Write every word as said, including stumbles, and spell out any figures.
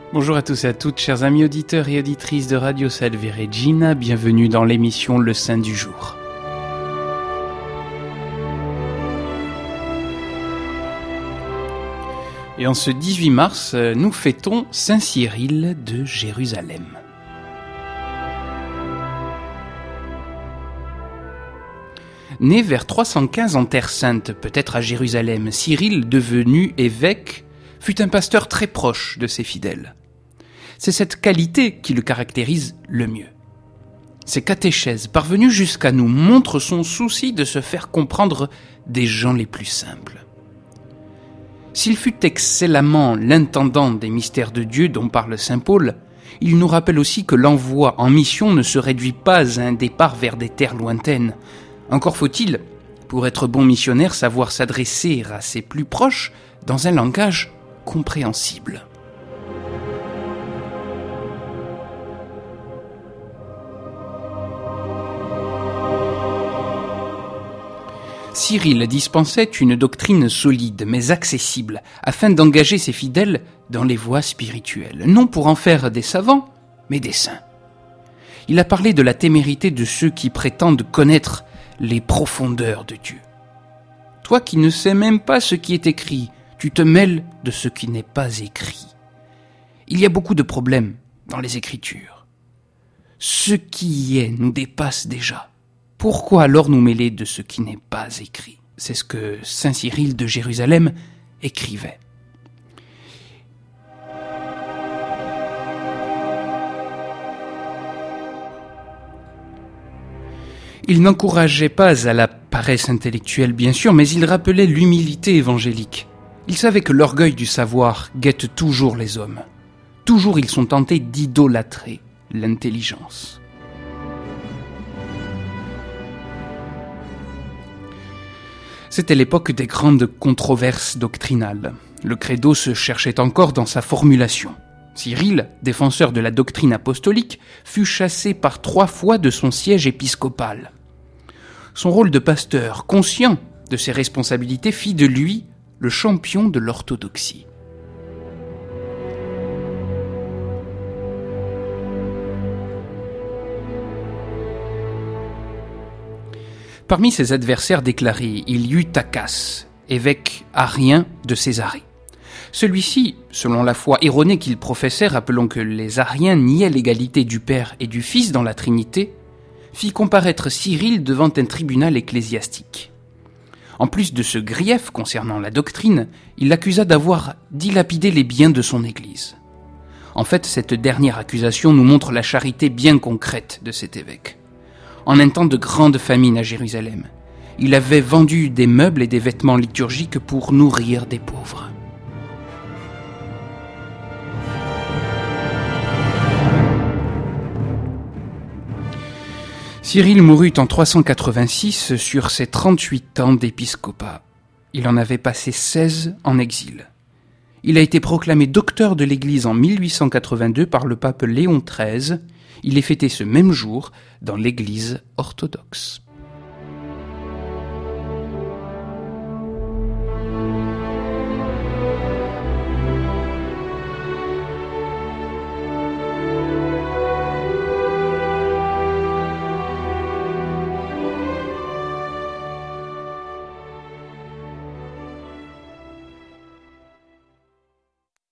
Bonjour à tous et à toutes, chers amis auditeurs et auditrices de Radio Salve Regina, bienvenue dans l'émission Le Saint du jour. Et en ce dix-huit mars, nous fêtons Saint Cyril de Jérusalem. Né vers trois cent quinze en Terre Sainte, peut-être à Jérusalem, Cyril, devenu évêque, fut un pasteur très proche de ses fidèles. C'est cette qualité qui le caractérise le mieux. Ses catéchèses, parvenues jusqu'à nous, montrent son souci de se faire comprendre des gens les plus simples. S'il fut excellemment l'intendant des mystères de Dieu dont parle saint Paul, il nous rappelle aussi que l'envoi en mission ne se réduit pas à un départ vers des terres lointaines. Encore faut-il, pour être bon missionnaire, savoir s'adresser à ses plus proches dans un langage compréhensible. Cyril dispensait une doctrine solide mais accessible afin d'engager ses fidèles dans les voies spirituelles, non pour en faire des savants, mais des saints. Il a parlé de la témérité de ceux qui prétendent connaître les profondeurs de Dieu. Toi qui ne sais même pas ce qui est écrit, tu te mêles de ce qui n'est pas écrit. Il y a beaucoup de problèmes dans les Écritures. Ce qui y est nous dépasse déjà. Pourquoi alors nous mêler de ce qui n'est pas écrit ? C'est ce que saint Cyril de Jérusalem écrivait. Il n'encourageait pas à la paresse intellectuelle, bien sûr, mais il rappelait l'humilité évangélique. Il savait que l'orgueil du savoir guette toujours les hommes. Toujours ils sont tentés d'idolâtrer l'intelligence. C'était l'époque des grandes controverses doctrinales. Le credo se cherchait encore dans sa formulation. Cyril, défenseur de la doctrine apostolique, fut chassé par trois fois de son siège épiscopal. Son rôle de pasteur, conscient de ses responsabilités, fit de lui le champion de l'orthodoxie. Parmi ses adversaires déclarés, il y eut Takas, évêque arien de Césarée. Celui-ci, selon la foi erronée qu'il professait, rappelons que les ariens niaient l'égalité du Père et du Fils dans la Trinité, fit comparaître Cyril devant un tribunal ecclésiastique. En plus de ce grief concernant la doctrine, il l'accusa d'avoir dilapidé les biens de son Église. En fait, cette dernière accusation nous montre la charité bien concrète de cet évêque. En un temps de grande famine à Jérusalem, il avait vendu des meubles et des vêtements liturgiques pour nourrir des pauvres. Cyril mourut en trois cent quatre-vingt-six sur ses trente-huit ans d'épiscopat. Il en avait passé seize en exil. Il a été proclamé docteur de l'Église en mille huit cent quatre-vingt-deux par le pape Léon treize. Il est fêté ce même jour dans l'Église orthodoxe.